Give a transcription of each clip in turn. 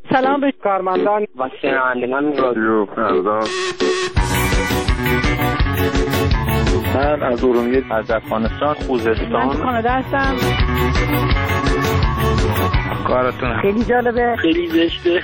سلام به کارمندان و شنوندگان رادیو فردا. من از ارومیه، از افغانستان، خوزستان، من کانادا هستم. کارتون خیلی جالبه، خیلی زشته.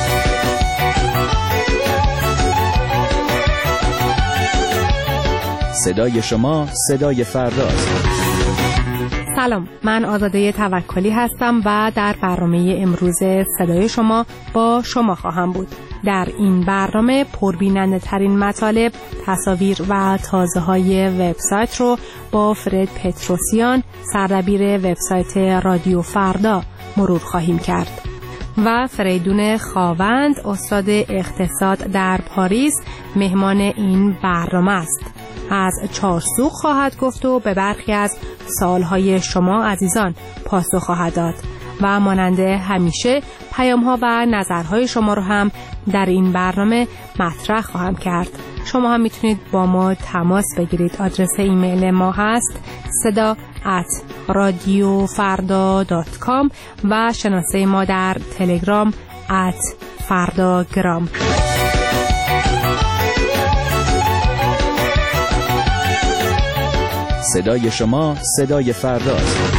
صدای شما صدای فرداست. سلام، من آزاده توکلی هستم و در برنامه امروز صدای شما با شما خواهم بود. در این برنامه پربیننده ترین مطالب، تصاویر و تازه های وبسایت رو با فرد پتروسیان، سردبیر وبسایت رادیو فردا مرور خواهیم کرد. و فریدون خاوند، استاد اقتصاد در پاریس، مهمان این برنامه است. از چارسوق خواهد گفت و به برخی از سوالهای شما عزیزان پاسخ خواهد داد و مانند همیشه پیام‌ها و نظرهای شما رو هم در این برنامه مطرح خواهم کرد. شما هم میتونید با ما تماس بگیرید. آدرس ایمیل ما هست seda@radiofarda.com و شناسه ما در تلگرام @fardagram. صدای شما صدای فرداست.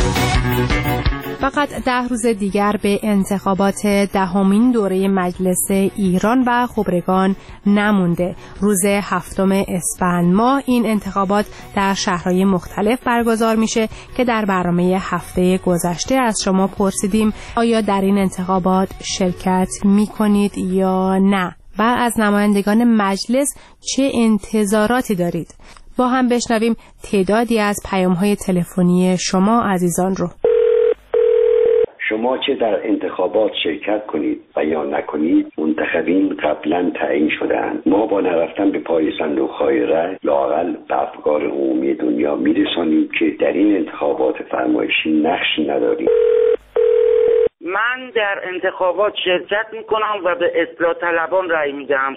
فقط 10 روز دیگر به انتخابات 10مین دوره مجلس ایران و خبرگان نمونده. روز 7 اسفند ماه این انتخابات در شهرهای مختلف برگزار میشه که در برنامه هفته گذشته از شما پرسیدیم آیا در این انتخابات شرکت میکنید یا نه و از نمایندگان مجلس چه انتظاراتی دارید. با هم بشنویم تعدادی از پیام‌های تلفنی شما عزیزان رو. شما چه در انتخابات شرکت کنید و یا نکنید، منتخبین قبلا تعیین شده‌اند. ما با نرفتن به پای صندوق‌های رای لااقل به افکار عمومی دنیا میرسانیم که در این انتخابات فرمایشی نقشی نداریم. من در انتخابات شرکت میکنم و به اصلاح طلبان رای میدم.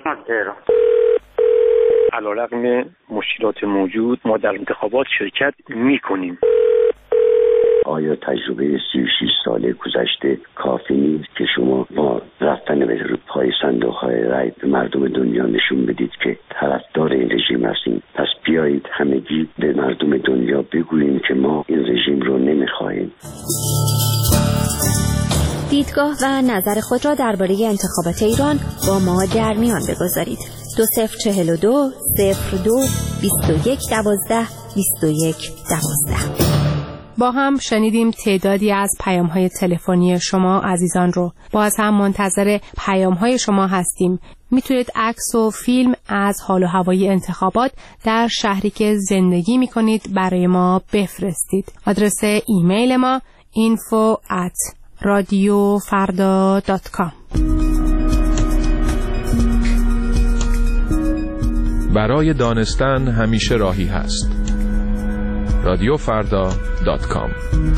علیرغم مشکلات موجود ما در انتخابات شرکت میکنیم. آیا تجربه 36 سال گذشته کافی نیست که شما با رفتن به پای صندوق‌های رای به مردم دنیا نشون بدید که طرفدار این رژیم هستیم؟ پس بیایید همگی به مردم دنیا بگوییم که ما این رژیم رو نمیخواهیم. دیدگاه و نظر خود را درباره انتخابات ایران با ما در میان بگذارید. 2042 02 21 12 21 12. با هم شنیدیم تعدادی از پیام‌های تلفنی شما عزیزان رو. باز هم منتظر پیام‌های شما هستیم. میتونید عکس و فیلم از حال و هوای انتخابات در شهری که زندگی میکنید برای ما بفرستید. آدرس ایمیل ما info@radiofarda.com. برای دانستن همیشه راهی هست. radiofarda.com.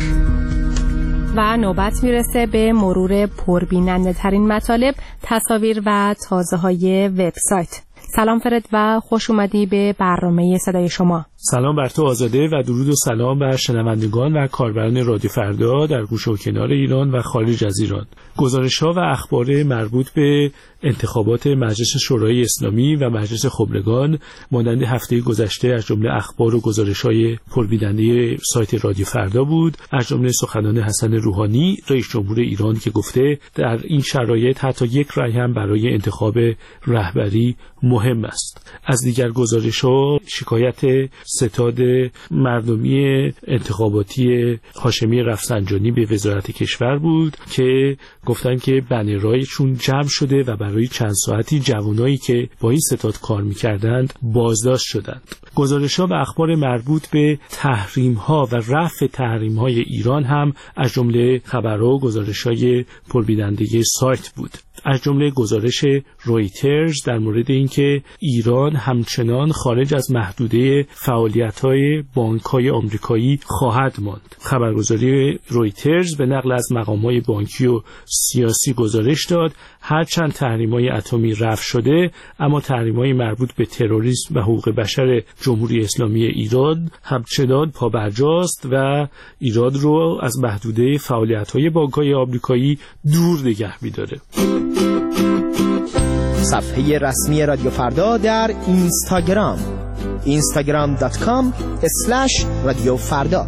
و نوبت میرسه به مرور پربیننده ترین مطالب، تصاویر و تازه های وبسایت. سلام فرد و خوش اومدی به برنامه صدای شما. سلام بر تو آزاده و درود و سلام بر شنوندگان و کاربران رادیو فردا در گوشه و کنار ایران و خارج از ایران. گزارش‌ها و اخبار مربوط به انتخابات مجلس شورای اسلامی و مجلس خبرگان مانند هفته گذشته از جمله اخبار و گزارش‌های پربیننده سایت رادیو فردا بود، از جمله سخنان حسن روحانی رئیس جمهور ایران که گفته در این شرایط حتی یک رأی هم برای انتخاب رهبری مهم است. از دیگر گزارش‌ها شکایت ستاد مردمی انتخاباتی هاشمی رفسنجانی به وزارت کشور بود که گفتن که بنرهایشون جمع شده و برای چند ساعتی جوانایی که با این ستاد کار می‌کردند بازداشت شدند. گزارش‌ها و اخبار مربوط به تحریم‌ها و رفع تحریم‌های ایران هم از جمله خبرها و گزارش‌های پربیننده سایت بود. از جمله گزارش رویترز در مورد اینکه ایران همچنان خارج از محدوده فعالیت‌های بانک‌های آمریکایی خواهد ماند. خبرگزاری رویترز به نقل از مقام‌های بانکی و سیاسی گزارش داد هرچند تحریم‌های اتمی رفع شده، اما تحریم‌های مربوط به تروریسم و حقوق بشر جمهوری اسلامی ایران همچنان پابرجاست و ایران رو از محدوده فعالیت‌های بانک‌های آمریکایی دور نگه می‌داره. صفحه رسمی رادیو فردا در اینستاگرام instagram.com/رادیو فردا.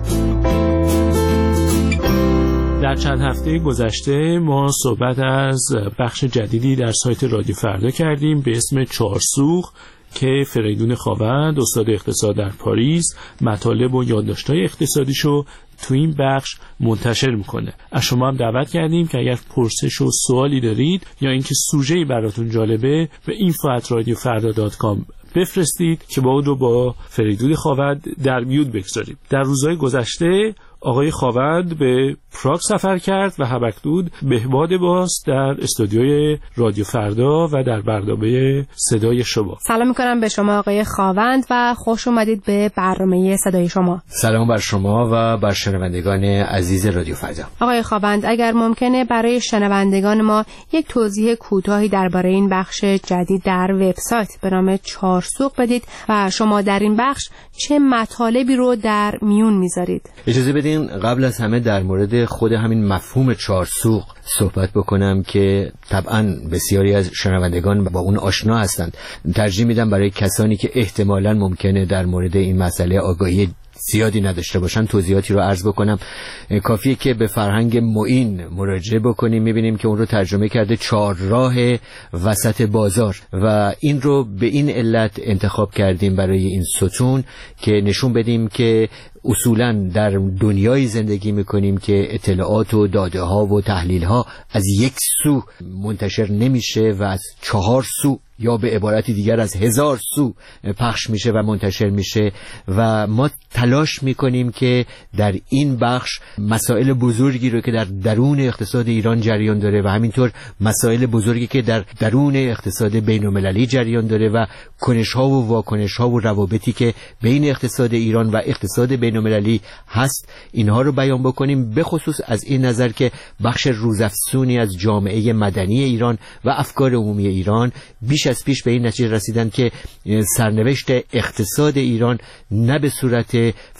در چند هفته گذشته ما صحبت از بخش جدیدی در سایت رادیو فردا کردیم به اسم چارسوخ که فریدون خاوند استاد اقتصاد در پاریس مطالب و یادداشت‌های اقتصادیشو تو این بخش منتشر میکنه. از شما هم دعوت کردیم که اگر پرسش و سوالی دارید یا اینکه سوژه‌ای براتون جالبه به info@radiofarda.com بفرستید که با اون رو با فریدون خاوند در میون بگذاریم. در روزهای گذشته آقای خاوند به پراگ سفر کرد و هم‌اکنون بهباد باست در استودیوی رادیو فردا و در برنامه صدای شما. سلام میکنم به شما آقای خاوند و خوش اومدید به برنامه صدای شما. سلام بر شما و بر شنوندگان عزیز رادیو فردا. آقای خاوند اگر ممکنه برای شنوندگان ما یک توضیح کوتاهی درباره این بخش جدید در وبسایت به نام چارسوخ بدید و شما در این بخش چه مطالبی رو در میون میذارید؟ اجازه بدین قبل از همه در مورد خود همین مفهوم چارسوخ صحبت بکنم که طبعا بسیاری از شنوندگان با اون آشنا هستند. ترجیح میدم برای کسانی که احتمالاً ممکنه در مورد این مسئله آگاهی زیادی نداشته باشن توضیحاتی رو عرض بکنم. کافیه که به فرهنگ معین مراجعه بکنیم، میبینیم که اون رو ترجمه کرده چهارراه وسط بازار و این رو به این علت انتخاب کردیم برای این ستون که نشون بدیم که اصولاً در دنیای زندگی میکنیم که اطلاعات و داده ها و تحلیل ها از یک سو منتشر نمیشه و از 4 سو یا به عبارتی دیگر از 1000 سو پخش میشه و منتشر میشه و ما تلاش میکنیم که در این بخش مسائل بزرگی رو که در درون اقتصاد ایران جریان داره و همینطور مسائل بزرگی که در درون اقتصاد بین‌المللی جریان داره و کنش‌ها و واکنش‌ها و روابطی که بین اقتصاد ایران و اقتصاد بین‌المللی هست اینها رو بیان بکنیم، به خصوص از این نظر که بخش روزافزونی از جامعه مدنی ایران و افکار عمومی ایران بیش از پیش به این نتیجه رسیدن که سرنوشت اقتصاد ایران نه به صورت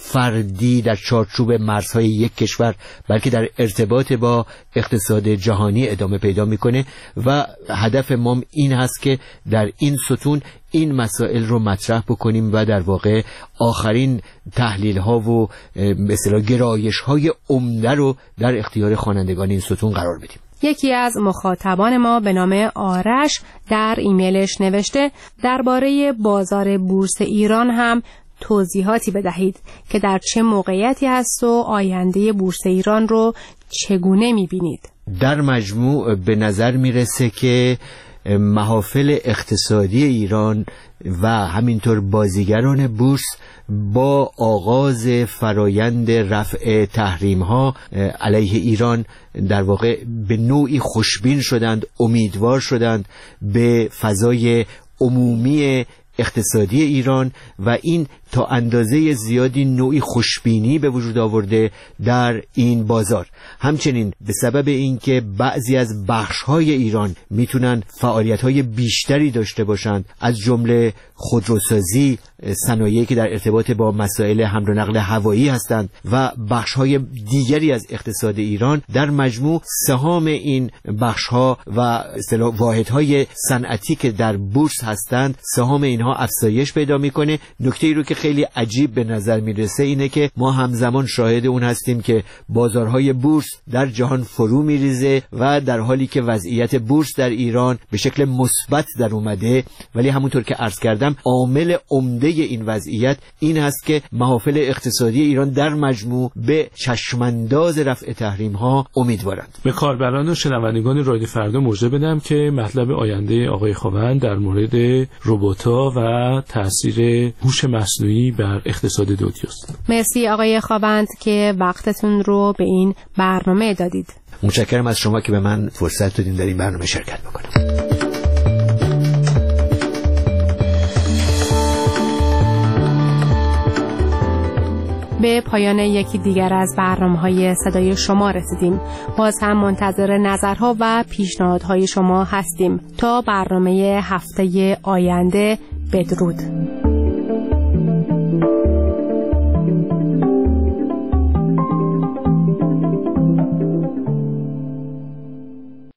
فردی در چارچوب مرزهای یک کشور بلکه در ارتباط با اقتصاد جهانی ادامه پیدا میکنه و هدف ما این هست که در این ستون این مسائل رو مطرح بکنیم و در واقع آخرین تحلیل ها و به اصطلاح گرایش های عمده رو در اختیار خوانندگان این ستون قرار بدیم. یکی از مخاطبان ما به نام آرش در ایمیلش نوشته درباره بازار بورس ایران هم توضیحاتی بدهید که در چه موقعیتی هست و آینده بورس ایران رو چگونه می‌بینید؟ در مجموع به نظر میرسه که محافل اقتصادی ایران و همینطور بازیگران بورس با آغاز فرایند رفع تحریم‌ها علیه ایران در واقع به نوعی خوشبین شدند، امیدوار شدند به فضای عمومی اقتصادی ایران و این تا اندازه زیادی نوعی خوشبینی به وجود آورده در این بازار. همچنین به سبب اینکه بعضی از بخش‌های ایران میتونن فعالیت‌های بیشتری داشته باشند، از جمله خودروسازی، صنایعی که در ارتباط با مسائل حمل و نقل هوایی هستند و بخش‌های دیگری از اقتصاد ایران، در مجموع سهام این بخش‌ها و اصطلاح واحدهای صنعتی که در بورس هستند سهام اینها افزایش پیدا میکنه. نکته‌ای رو که خیلی عجیب به نظر میرسه اینه که ما همزمان شاهد اون هستیم که بازارهای بورس در جهان فرو میریزه و در حالی که وضعیت بورس در ایران به شکل مثبت در اومده، ولی همونطور که عرض کردم عامل عمده این وضعیت این هست که محافل اقتصادی ایران در مجموع به چشمانداز رفع تحریم ها امیدوارند. به کاربران و شنوندگان رادیو فردا موضوع بدم که مطلب آینده آقای خاوند در مورد ربات‌ها و تاثیر هوش مصنوعی بر اقتصاد دنیاست. مرسی آقای خاوند که وقتتون رو به این برنامه دادید. متشکرم از شما که به من فرصت دادین در این برنامه شرکت بکنم. به پایان یکی دیگر از برنامه‌های صدای شما رسیدیم. باز هم منتظر نظرها و پیشنهادهای شما هستیم. تا برنامه هفته آینده، بدرود.